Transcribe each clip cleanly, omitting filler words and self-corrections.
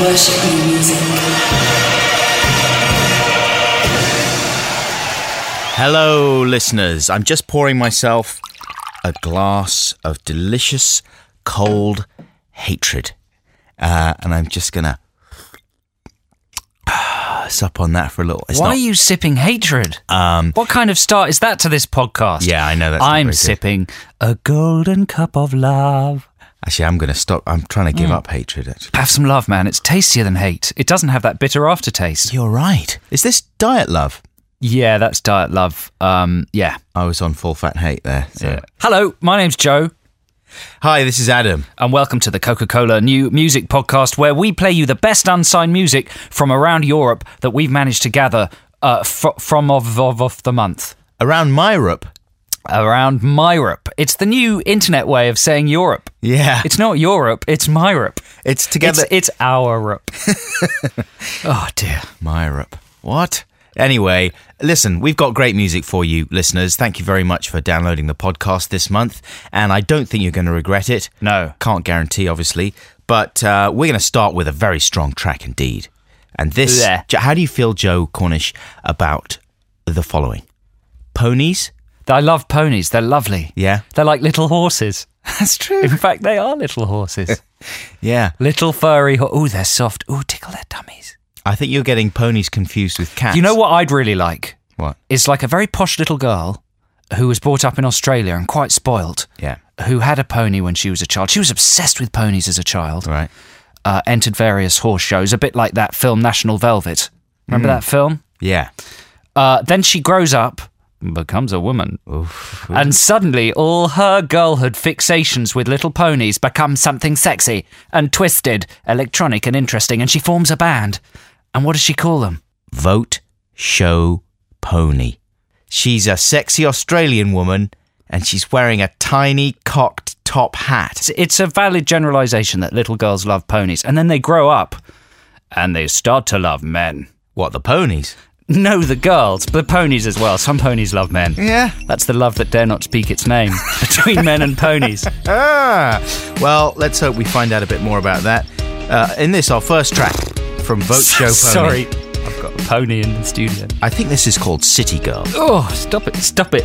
worship new music. Hello, listeners. I'm just pouring myself a glass of delicious, cold hatred. And I'm just going to sup on that for a little. Why are you sipping hatred? What kind of start is that to this podcast? Yeah, I know that's I'm sipping a golden cup of love. Actually, I'm going to stop. I'm trying to give up hatred, actually. Have some love, man. It's tastier than hate. It doesn't have that bitter aftertaste. You're right. Is this diet love? Yeah, that's diet love. Yeah. I was on full fat hate there. So. Yeah. Hello, my name's Joe. Hi, this is Adam. And welcome to the Coca-Cola New Music Podcast, where we play you the best unsigned music from around Europe that we've managed to gather from of the month. Around Myrup. Around Myrup. It's the new internet way of saying Europe. Yeah. It's not Europe, it's Myrup. It's together. It's our Rup. Oh, dear. Myrup. What? Anyway, listen, we've got great music for you, listeners. Thank you very much for downloading the podcast this month. And I don't think you're going to regret it. No. Can't guarantee, obviously. But we're going to start with a very strong track indeed. And this, how do you feel, Joe Cornish, about the following? Ponies? I love ponies. They're lovely. Yeah? They're like little horses. That's true. In fact, they are little horses. Yeah. Little furry Oh, they're soft. Oh, tickle their tummies. I think you're getting ponies confused with cats. You know what I'd really like? What? It's like a very posh little girl who was brought up in Australia and quite spoilt. Yeah. Who had a pony when she was a child. She was obsessed with ponies as a child. Right. Entered various horse shows, a bit like that film National Velvet. Remember that film? Yeah. Then she grows up, becomes a woman. Oof. And suddenly all her girlhood fixations with little ponies become something sexy and twisted, electronic and interesting, and she forms a band. And what does she call them? Vote Show Pony. She's a sexy Australian woman, and she's wearing a tiny cocked top hat. It's a valid generalisation that little girls love ponies, and then they grow up and they start to love men. What, the ponies? No, the girls, but the ponies as well. Some ponies love men. Yeah. That's the love that dare not speak its name between men and ponies. Well, let's hope we find out a bit more about that. In this, our first track from Vote Show Pony. Sorry, I've got a pony in the studio. I think this is called City Girl. Oh, stop it.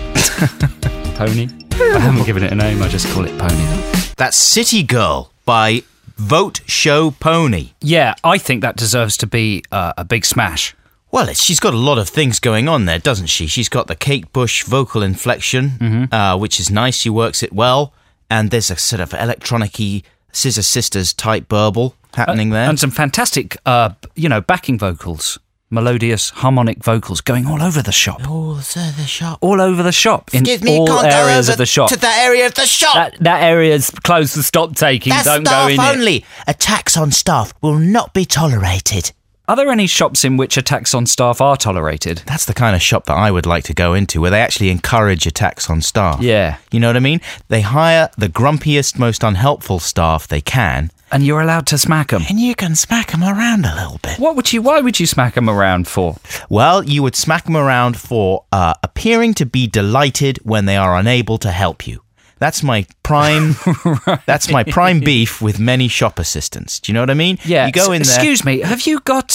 Pony? I haven't given it a name, I just call it Pony. That's City Girl by Vote Show Pony. Yeah, I think that deserves to be a big smash. Well, she's got a lot of things going on there, doesn't she? She's got the Kate Bush vocal inflection, which is nice. She works it well. And there's a sort of electronic-y Scissor Sisters type burble happening there. And some fantastic, backing vocals. Melodious, harmonic vocals going all over the shop. All over the shop. All over the shop. Excuse in me, all can't areas go over of the shop. to that area of the shop. That area's closed for stop taking. That's Don't staff go in only. it. Attacks on staff will not be tolerated. Are there any shops in which attacks on staff are tolerated? That's the kind of shop that I would like to go into, where they actually encourage attacks on staff. Yeah. You know what I mean? They hire the grumpiest, most unhelpful staff they can. And you're allowed to smack them. And you can smack them around a little bit. Why would you smack them around for? Well, you would smack them around for appearing to be delighted when they are unable to help you. That's my prime. Right. That's my prime beef with many shop assistants. Do you know what I mean? Yeah. You go in there. Excuse me, have you got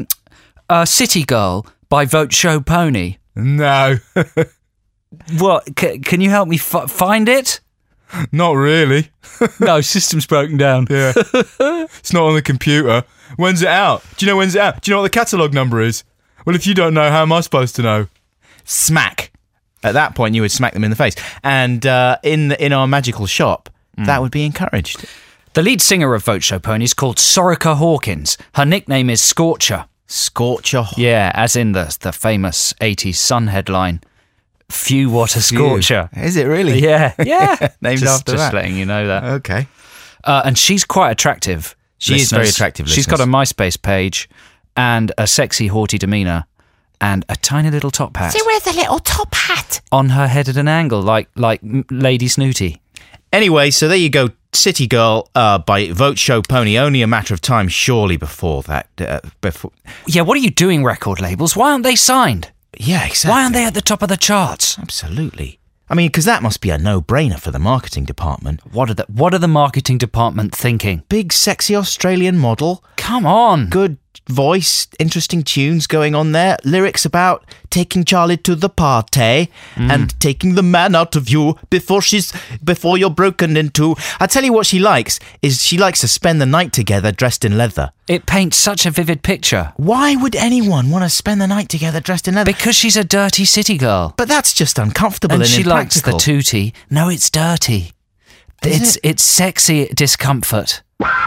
City Girl by Vote Show Pony? No, What? Can you help me find it? not really. No, system's broken down. Yeah, it's not on the computer. When's it out? Do you know when's it out? Do you know what the catalogue number is? Well, if you don't know, how am I supposed to know? Smack. At that point, you would smack them in the face. And in our magical shop, that would be encouraged. The lead singer of Vote Show Pony is called Soraka Hawkins. Her nickname is Scorcher. Scorcher. Yeah, as in the famous 80s Sun headline, Phew, what a scorcher. Is it really? Yeah, yeah. Named just, after just that. letting you know that. Okay. And she's quite attractive. She is very attractive, She's got a MySpace page and a sexy, haughty demeanour and a tiny little top hat. She wears a little top hat. On her head at an angle, like Lady Snooty. Anyway, so there you go. City Girl by Vote Show Pony. Only a matter of time, surely, before that. Yeah, what are you doing, record labels? Why aren't they signed? Yeah, exactly. Why aren't they at the top of the charts? Absolutely. I mean, because that must be a no-brainer for the marketing department. What are the marketing department thinking? Big, sexy Australian model. Come on. Good voice, interesting tunes going on there. Lyrics about taking Charlie to the party and taking the man out of you before you're broken into. I tell you what she likes to spend the night together dressed in leather. It paints such a vivid picture. Why would anyone want to spend the night together dressed in leather? Because she's a dirty city girl. But that's just uncomfortable and she likes the impractical. tootie. No, it's dirty. It's sexy discomfort.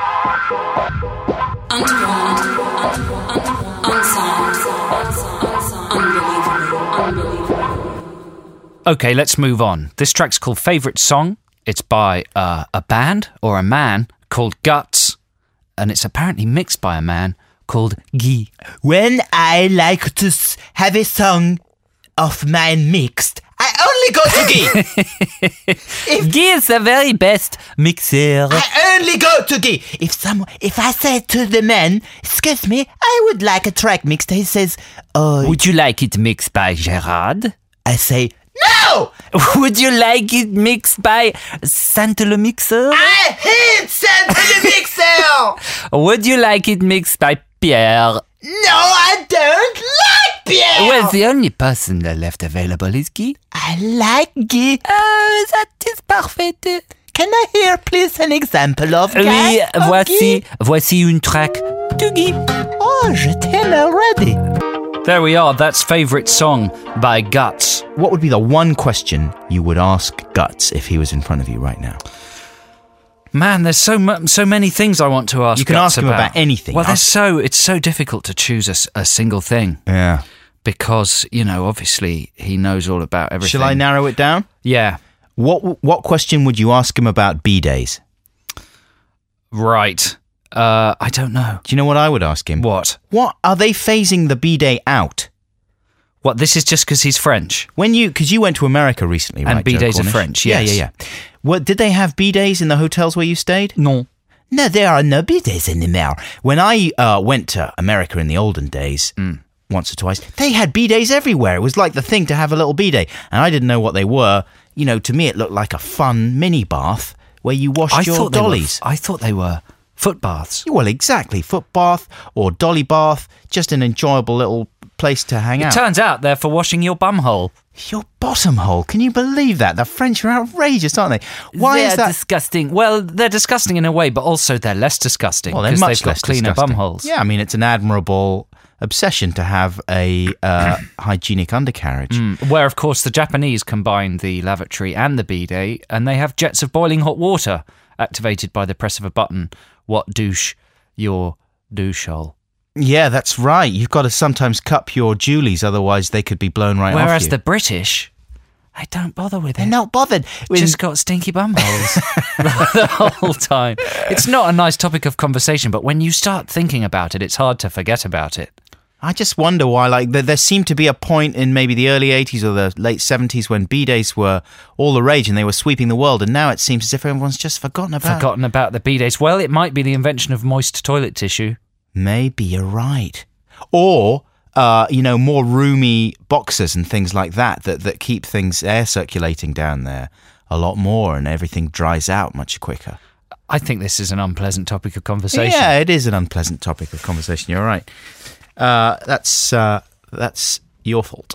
Okay, let's move on. This track's called Favourite Song. It's by a band or a man called Guts, and it's apparently mixed by a man called Guy. When I like to have a song of mine mixed, I only go to Guy. Guy is the very best mixer. I only go to Guy. If I say to the man, excuse me, I would like a track mixed, he says, Would you like it mixed by Gerard? I say, no! Would you like it mixed by Santa Le Mixer? I hate Santa the Mixer! Would you like it mixed by Pierre? No, I don't like Pierre! Well, the only person left available is Guy. I like Guy. Oh, that is perfect. Can I hear, please, an example of Guy? Oui, of Guy? voici une track de Guy. Oh, je t'aime already. There we are, that's Favourite Song by Guts. What would be the one question you would ask Guts if he was in front of you right now? Man, there's so many things I want to ask. You can Guts ask him about anything. Well, it's so difficult to choose a single thing. Yeah. Because, obviously he knows all about everything. Shall I narrow it down? Yeah. What question would you ask him about B-days? Right. I don't know. Do you know what I would ask him? What? What are they phasing the B-day out? What, this is just because he's French? Because you went to America recently, right? And B-days Joe are Cornish? French, yes. Yeah. What, did they have B-days in the hotels where you stayed? No. No, there are no B-days anymore. When I went to America in the olden days, once or twice, they had B-days everywhere. It was like the thing to have a little B-day. And I didn't know what they were. To me it looked like a fun mini bath where you washed your dollies. I thought they were foot baths. Well, exactly. Foot bath or dolly bath. Just an enjoyable little place to hang out. It turns out they're for washing your bum hole. Your bottom hole. Can you believe that? The French are outrageous, aren't they? Why is that disgusting? Well, they're disgusting in a way, but also they're less disgusting. Well, they're because much they've got less cleaner disgusting. bum holes. Yeah, I mean, it's an admirable obsession to have a hygienic undercarriage. Where, of course, the Japanese combine the lavatory and the bidet, and they have jets of boiling hot water activated by the press of a button. What douche your douche hole? Yeah, that's right. You've got to sometimes cup your Julies, otherwise they could be blown right off you. Whereas the British, they don't bother with it. They're not bothered. Just got stinky bum holes the whole time. It's not a nice topic of conversation, but when you start thinking about it, it's hard to forget about it. I just wonder why, there seemed to be a point in maybe the early 80s or the late 70s when B-days were all the rage and they were sweeping the world, and now it seems as if everyone's just forgotten about the B-days. Well, it might be the invention of moist toilet tissue. Maybe you're right. Or, more roomy boxes and things like that keep air circulating down there a lot more and everything dries out much quicker. I think this is an unpleasant topic of conversation. Yeah, it is an unpleasant topic of conversation. You're right. That's your fault.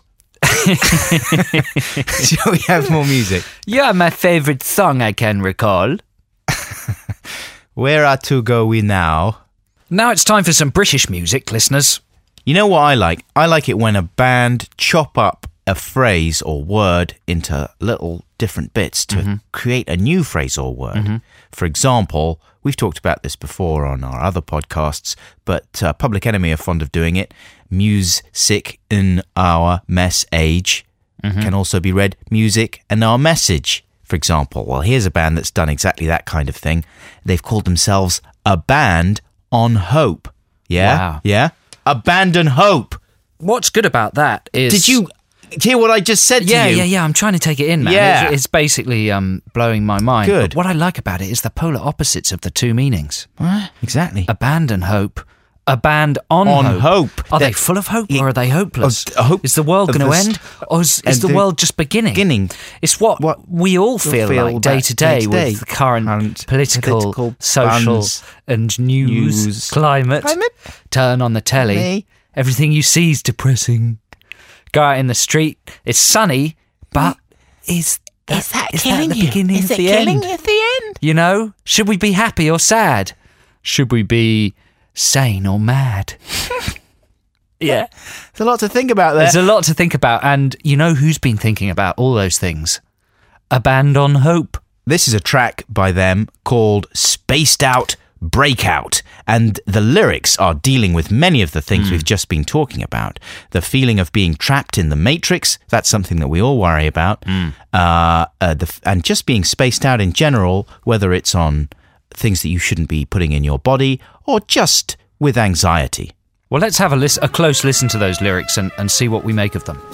Shall we have more music? Yeah, my favourite song I can recall. Where are to go we now? Now it's time for some British music, listeners. You know what I like? I like it when a band chop up a phrase or word into little different bits to create a new phrase or word. For example, we've talked about this before on our other podcasts, but Public Enemy are fond of doing it. Music in our message can also be read music and our message, for example. Well, here's a band that's done exactly that kind of thing. They've called themselves A Band on Hope. Yeah? Wow. Yeah? Abandon Hope. What's good about that is... Did you hear what I just said to you? Yeah. I'm trying to take it in, man. Yeah. It's basically blowing my mind. Good. But what I like about it is the polar opposites of the two meanings. Exactly. Abandon hope A band on hope. Are they full of hope or are they hopeless? Hope is the world going to end or is the world just beginning? It's what we all feel like day to day with the current political, social and news, climate. Turn on the telly. Everything you see is depressing. Go out in the street. It's sunny, but is that the beginning of the end? At the end? You know, should we be happy or sad? Should we be sane or mad? Yeah. There's a lot to think about there. There's a lot to think about, and you know who's been thinking about all those things? A band on hope. This is a track by them called Spaced Out Breakout, and the lyrics are dealing with many of the things we've just been talking about. The feeling of being trapped in the matrix, that's something that we all worry about, and just being spaced out in general, whether it's on things that you shouldn't be putting in your body or just with anxiety. Well, let's have a close listen to those lyrics and see what we make of them.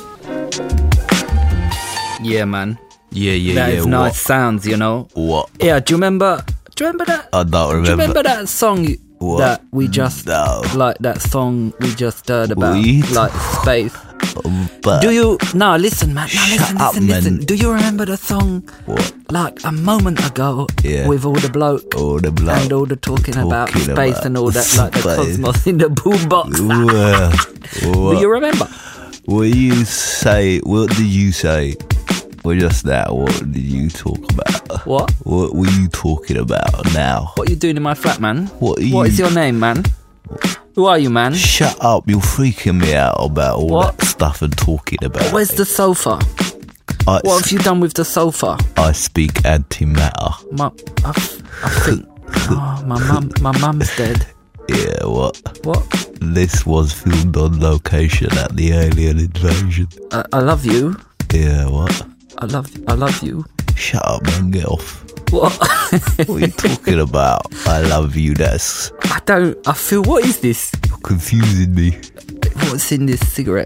Yeah, man. Yeah. That is nice sounds, you know. What? Yeah, do you remember that? I don't remember. Do you remember that song that we just like that song we just heard about, like space? Do you? No, listen, man. No, listen. Do you remember the song? What? Like a moment ago, with all the bloke and all the talking about space and all that, like the cosmos in the boombox. Do you remember? What did you say? Well, just now, what did you talk about? What? What were you talking about now? What are you doing in my flat, man? What is your name, man? Who are you, man? Shut up, you're freaking me out about all that stuff and talking about Where's the sofa? What have you done with the sofa? I speak antimatter. I think... my mum's dead. Yeah, what? What? This was filmed on location at the alien invasion. I love you. Yeah, what? I love you. Shut up, man, get off. What? What are you talking about? I love you, that's... I feel, what is this? You're confusing me. What's in this cigarette?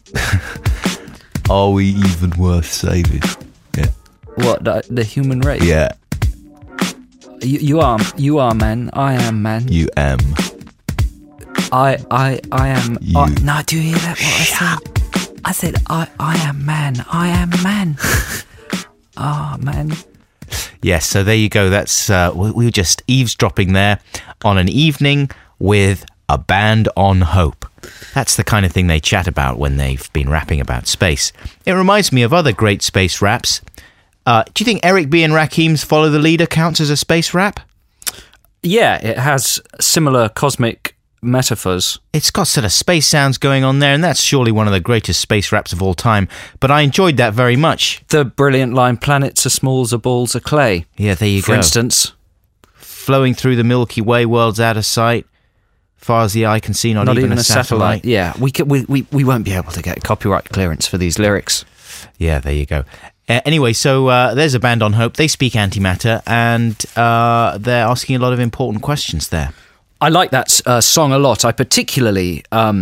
Are we even worth saving? Yeah. What, the human race? Yeah. You are man. I am man. You am. I am... You. No, do you hear that, what I said? I said, I am man. I am man. Man. Yes, so there you go. That's we were just eavesdropping there on an evening with a band on hope. That's the kind of thing they chat about when they've been rapping about space. It reminds me of other great space raps. Do you think Eric B. and Rakim's Follow the Leader counts as a space rap? Yeah, it has similar cosmic metaphors. It's got sort of space sounds going on there, and that's surely one of the greatest space raps of all time, but I enjoyed that very much. The brilliant line, planets are small as balls of clay. Yeah, there you go. For instance. Flowing through the Milky Way, worlds out of sight. Far as the eye can see, not even a satellite. Yeah, we won't be able to get copyright clearance for these lyrics. Yeah, there you go. Anyway, so there's a band on hope. They speak antimatter, and they're asking a lot of important questions there. I like that song a lot. I particularly,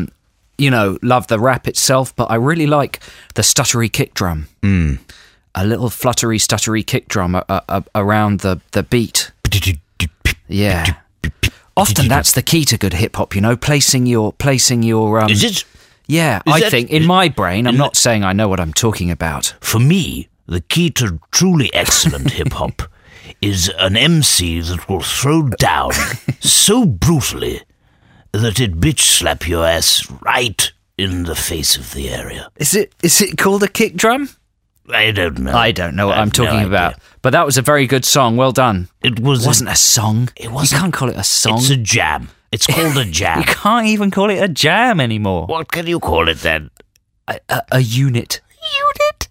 love the rap itself, but I really like the stuttery kick drum. A little fluttery, stuttery kick drum around the beat. Yeah. Often that's the key to good hip hop, placing your. Is it? Yeah, I think in my brain. I'm not saying I know what I'm talking about. For me, the key to truly excellent hip hop is an MC that will throw down so brutally that it bitch slap your ass right in the face of the area. Is it called a kick drum? I don't know. I don't know what I'm talking about. But that was a very good song. Well done. It wasn't a song. You can't call it a song. It's a jam. It's called a jam. You can't even call it a jam anymore. What can you call it then? A unit. Unit?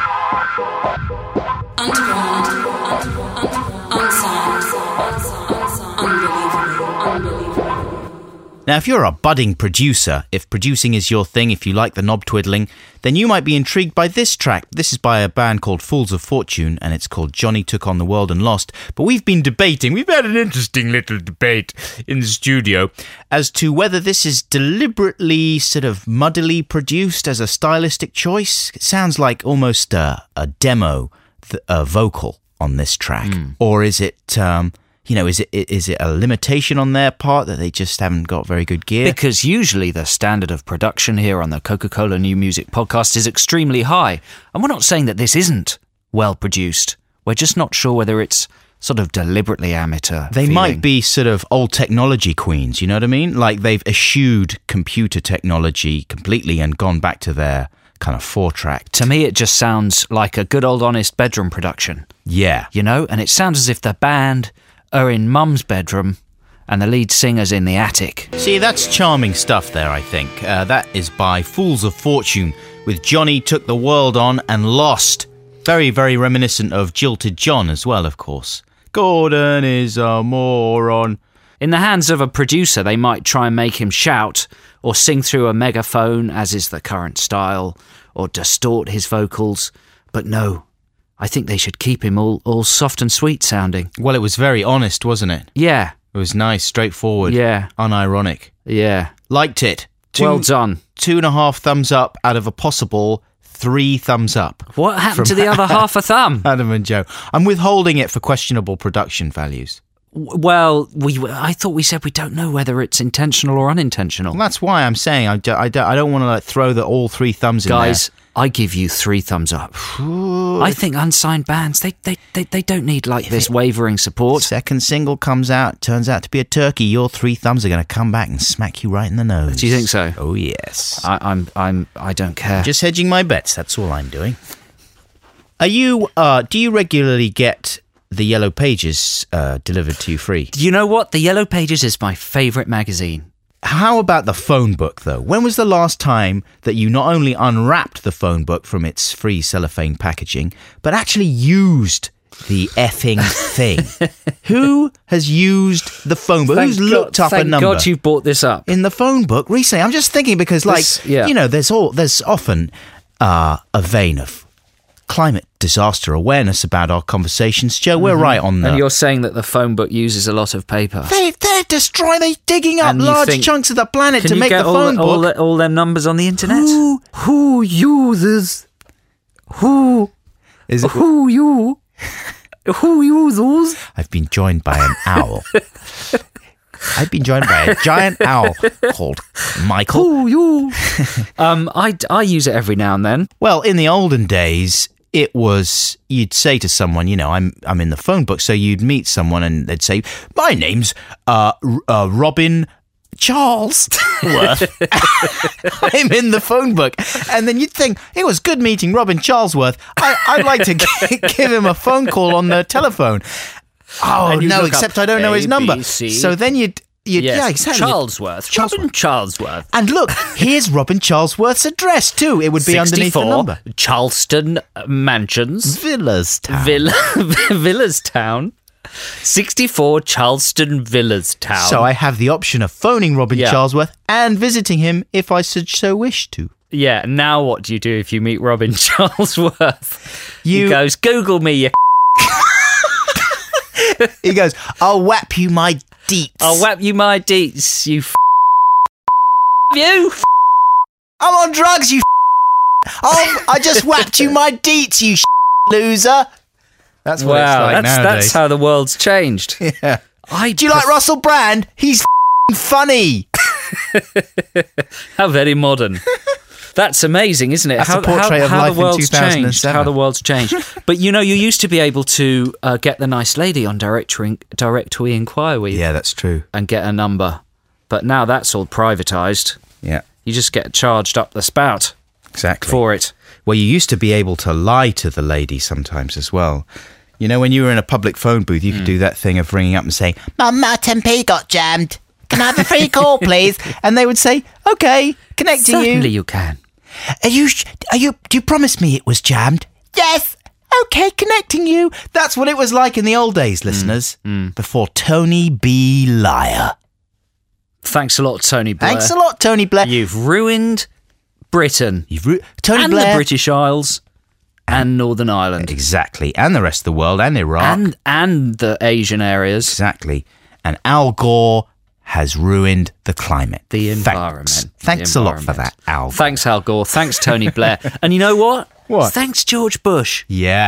Underground. Unsigned. Unbelievable. Now, if you're a budding producer, if producing is your thing, if you like the knob twiddling, then you might be intrigued by this track. This is by a band called Fools of Fortune, and it's called Johnny Took on the World and Lost. But we've had an interesting little debate in the studio as to whether this is deliberately sort of muddily produced as a stylistic choice. It sounds like almost a demo vocal on this track. Or is it is it a limitation on their part that they just haven't got very good gear? Because usually the standard of production here on the Coca-Cola New Music Podcast is extremely high. And we're not saying that this isn't well produced. We're just not sure whether it's sort of deliberately amateur. They might be sort of old technology queens, you know what I mean? Like they've eschewed computer technology completely and gone back to their kind of 4-track. To me, it just sounds like a good old honest bedroom production. Yeah. And it sounds as if the band are in Mum's bedroom and the lead singer's in the attic. See, that's charming stuff there, I think. That is by Fools of Fortune with Johnny Took the World On and Lost. Very, very reminiscent of Jilted John as well, of course. Gordon is a moron. In the hands of a producer, they might try and make him shout or sing through a megaphone, as is the current style, or distort his vocals. But no, I think they should keep him all soft and sweet sounding. Well, it was very honest, wasn't it? Yeah. It was nice, straightforward, unironic. Yeah. Liked it. Well done. 2.5 thumbs up out of a possible 3 thumbs up. What happened to the other half a thumb? Adam and Joe. I'm withholding it for questionable production values. Well, I thought we said we don't know whether it's intentional or unintentional. Well, that's why I'm saying I don't want to throw all 3 thumbs in there. Guys, I give you 3 thumbs up. I think unsigned bands, they don't need this wavering support. Second single comes out, turns out to be a turkey. Your 3 thumbs are going to come back and smack you right in the nose. Do you think so? Oh yes. I don't care. Just hedging my bets. That's all I'm doing. Are you? Do you regularly get the Yellow Pages delivered to you free? You know what? The Yellow Pages is my favourite magazine. How about the phone book, though? When was the last time that you not only unwrapped the phone book from its free cellophane packaging, but actually used the effing thing? Who has used the phone book? Who's looked up a number? Thank God you brought this up. In the phone book recently. I'm just thinking because, there's often a vein of climate disaster awareness about our conversations. Joe, we're right on that. And you're saying that the phone book uses a lot of paper. They're digging up large chunks of the planet to make the phone book. All them numbers on the internet? Who uses I've been joined by an owl. I've been joined by a giant owl called Michael. I use it every now and then. Well, in the olden days, it was, you'd say to someone, I'm in the phone book. So you'd meet someone and they'd say, my name's Robin Charles Worth. I'm in the phone book. And then you'd think, it was good meeting Robin Charlesworth. I'd like to give him a phone call on the telephone. Oh, no, except I don't know his number. So then you'd yeah, exactly. Charlesworth. Robin Charlesworth. And look, here's Robin Charlesworth's address too. It would be underneath the number. Charleston Mansions. Villastown. Villastown. 64 Charleston Villastown. So I have the option of phoning Robin Charlesworth and visiting him if I should so wish to. Yeah, now what do you do if you meet Robin Charlesworth? He goes, Google me, you He goes, I'll whap you my deets. I'll whap you my deets, you you I'm on drugs, you I just whapped you my deets, you loser. That's what it's like nowadays. That's how the world's changed. Yeah. Do you like Russell Brand? He's funny. How very modern. That's amazing, isn't it? That's a portrait of life in 2007. How the world's changed. But you used to be able to get the nice lady on directory inquiry. Yeah, that's true. And get a number. But now that's all privatised. Yeah. You just get charged up the spout. Exactly. For it. Well, you used to be able to lie to the lady sometimes as well. When you were in a public phone booth, you could do that thing of ringing up and saying, "My Martin P got jammed. Can I have a free call, please?" And they would say, "Okay, connecting you." Certainly you can. Do you promise me it was jammed? Yes. Okay, connecting you. That's what it was like in the old days, listeners. Before Tony B. Liar. Thanks a lot, Tony Blair. Thanks a lot, Tony Blair. You've ruined Britain. Tony Blair. The British Isles and Northern Ireland. Exactly. And the rest of the world and Iraq. And the Asian areas. Exactly. And Al Gore has ruined the climate. The environment. Thanks a lot for that, Al Gore. Thanks, Al Gore. Thanks, Tony Blair. And you know what? What? Thanks, George Bush. Yeah.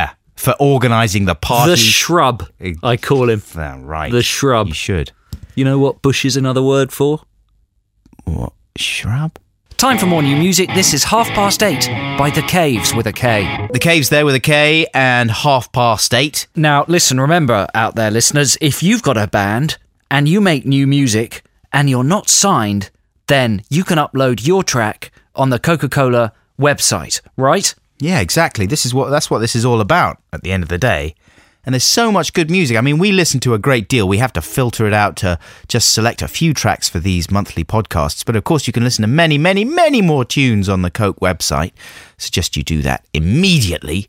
for organising the party. The Shrub, I call him. Right. The Shrub. You should. You know what bush is another word for? What? Shrub? Time for more new music. This is 8:30 by The Caves with a K. The Caves there with a K and 8:30. Now, listen, remember out there, listeners, if you've got a band and you make new music and you're not signed, then you can upload your track on the Coca-Cola website, right? Yeah, exactly. That's what this is all about at the end of the day. And there's so much good music. I mean, we listen to a great deal. We have to filter it out to just select a few tracks for these monthly podcasts. But of course, you can listen to many, many, many more tunes on the Coke website. Suggest you do that immediately.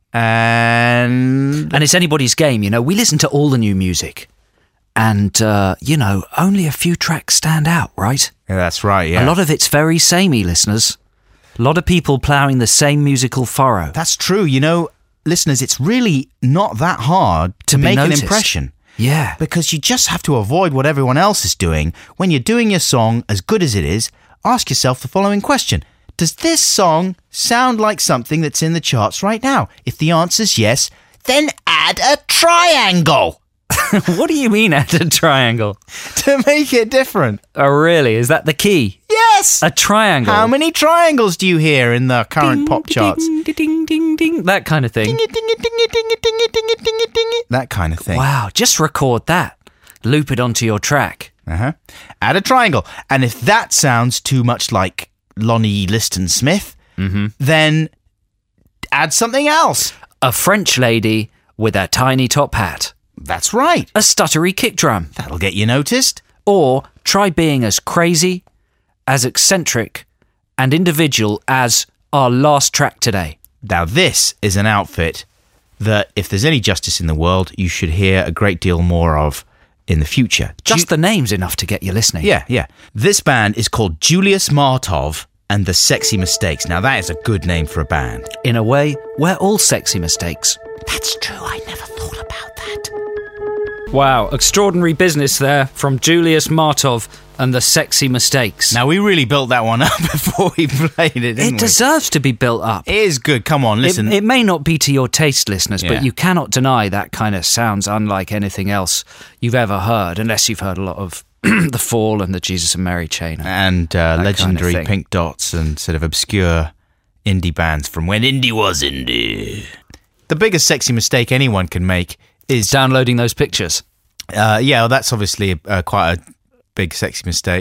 And it's anybody's game, you know. We listen to all the new music. And, only a few tracks stand out, right? Yeah, that's right, yeah. A lot of it's very samey, listeners. A lot of people ploughing the same musical furrow. That's true, listeners, it's really not that hard to make an impression. Yeah. Because you just have to avoid what everyone else is doing. When you're doing your song, as good as it is, ask yourself the following question. Does this song sound like something that's in the charts right now? If the answer's yes, then add a triangle. What do you mean add a triangle? To make it different. Oh, really? Is that the key? Yes! A triangle. How many triangles do you hear in the current pop charts? Ding, ding, ding, ding. That kind of thing. Ding, ding, ding, ding, ding, ding, ding, ding. That kind of thing. Wow, just record that. Loop it onto your track. Add a triangle. And if that sounds too much like Lonnie Liston Smith, then add something else. A French lady with a tiny top hat. That's right. A stuttery kick drum. That'll get you noticed. Or try being as crazy, as eccentric, and individual as our last track today. Now, this is an outfit that, if there's any justice in the world, you should hear a great deal more of in the future. Just the name's enough to get you listening. Yeah. This band is called Julius Martov and the Sexy Mistakes. Now, that is a good name for a band. In a way, we're all sexy mistakes. That's true. I never thought about that. Wow, extraordinary business there from Julius Martov and the Sexy Mistakes. Now, we really built that one up before we played it, didn't we? It deserves to be built up. It is good. Come on, listen. It may not be to your taste, listeners, but you cannot deny that kind of sounds unlike anything else you've ever heard, unless you've heard a lot of The Fall and the Jesus and Mary Chain. And legendary kind of Pink Dots and sort of obscure indie bands from when indie was indie. The biggest sexy mistake anyone can make is downloading those pictures. Well, that's obviously quite a big sexy mistake.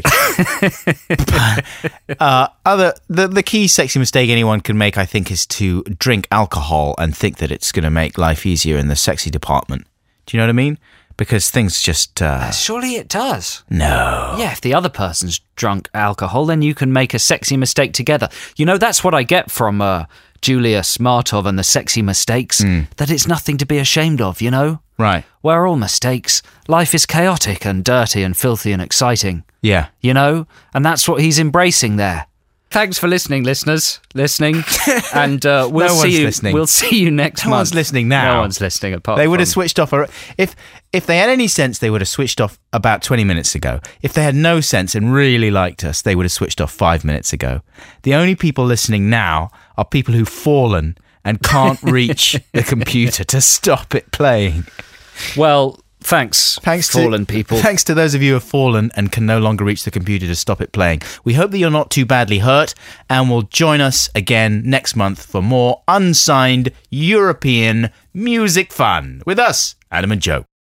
The key sexy mistake anyone can make, I think, is to drink alcohol and think that it's going to make life easier in the sexy department. Do you know what I mean? Because things just... surely it does. No. Yeah, if the other person's drunk alcohol, then you can make a sexy mistake together. You know, that's what I get from Julius Martov and the Sexy Mistakes, that it's nothing to be ashamed of, you know? Right. We're all mistakes. Life is chaotic and dirty and filthy and exciting. Yeah. You know? And that's what he's embracing there. Thanks for listening, listeners. And we'll see you. Listening. We'll see you next month. No one's listening now. No one's listening apart. They would have switched off. If they had any sense, they would have switched off about 20 minutes ago. If they had no sense and really liked us, they would have switched off 5 minutes ago. The only people listening now are people who've fallen and can't reach the computer to stop it playing. Well, thanks fallen people. Thanks to those of you who have fallen and can no longer reach the computer to stop it playing. We hope that you're not too badly hurt and will join us again next month for more unsigned European music fun with us, Adam and Joe.